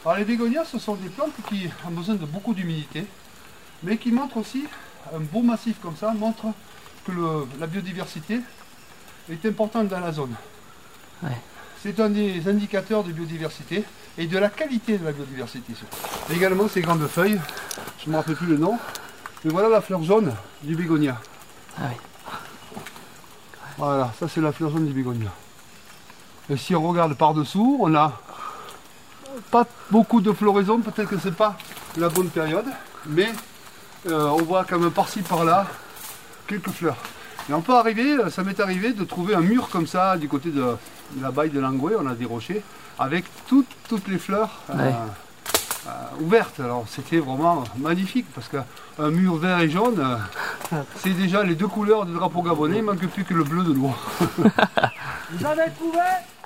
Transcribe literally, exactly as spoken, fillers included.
Alors les bégonias, ce sont des plantes qui ont besoin de beaucoup d'humidité, mais qui montrent aussi, un beau massif comme ça, montre que le, la biodiversité est importante dans la zone. Ouais. C'est un des indicateurs de biodiversité et de la qualité de la biodiversité. Également ces grandes feuilles, je ne me rappelle plus le nom, mais voilà la fleur jaune du bégonia. Ah oui. Voilà, ça c'est la fleur jaune du bégonia. Et si on regarde par-dessous, on a pas beaucoup de floraison, peut-être que c'est pas la bonne période, mais euh, on voit quand même par-ci par-là quelques fleurs. Et on peut arriver, ça m'est arrivé de trouver un mur comme ça du côté de, de la baille de Langoué, on a des rochers, avec toutes, toutes les fleurs euh, Ouais. euh, ouvertes. Alors c'était vraiment magnifique parce qu'un mur vert et jaune, euh, c'est déjà les deux couleurs du drapeau gabonais, il ne manque plus que le bleu de l'eau. Vous avez trouvé?